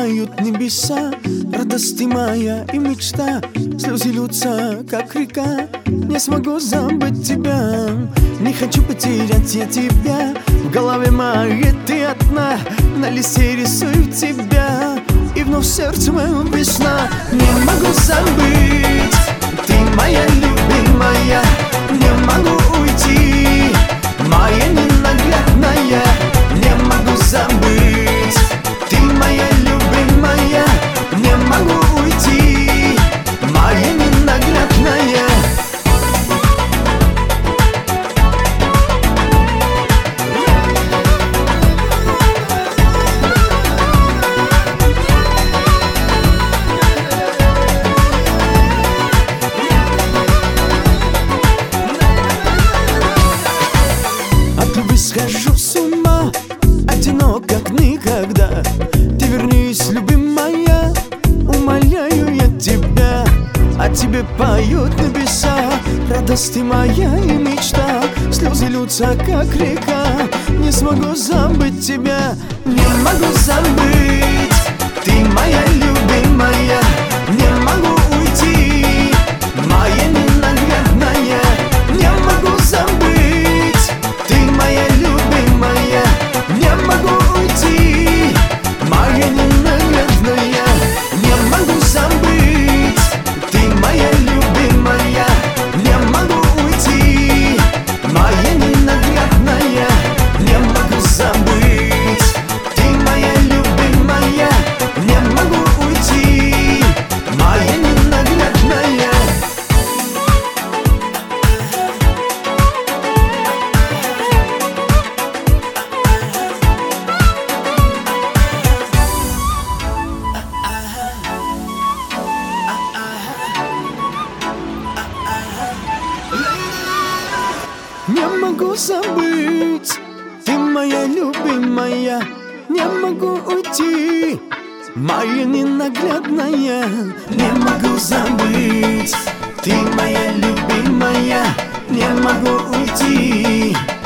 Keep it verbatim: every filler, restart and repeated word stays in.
поют небеса. Радость ты моя и мечта, слезы льются, как река. Не смогу забыть тебя, не хочу потерять я тебя. В голове моей ты одна, на листе рисую тебя, и вновь сердце моем весна. Не могу забыть, ты моя любимая, не могу уйти, моя ненаглядная. Не могу забыть, ты моя любимая, не могу уйти, моя ненаглядная. Схожу с ума, одинок как никогда. Ты вернись, любимая, умоляю я тебя. О тебе поют небеса, радость ты моя и мечта. Слезы льются, как река, не смогу забыть тебя. Не могу забыть, ты моя любимая, не могу уйти, моя ненаглядная. Не могу забыть, ты моя любимая, не могу уйти, моя ненаглядная. Не могу забыть, ты моя любимая, не могу уйти, моя ненаглядная. Не могу забыть, ты моя любимая, не могу уйти, моя ненаглядная. Не могу забыть, ты моя любимая, не могу уйти, моя ненаглядная. Не могу забыть, ты моя любимая, не могу уйти.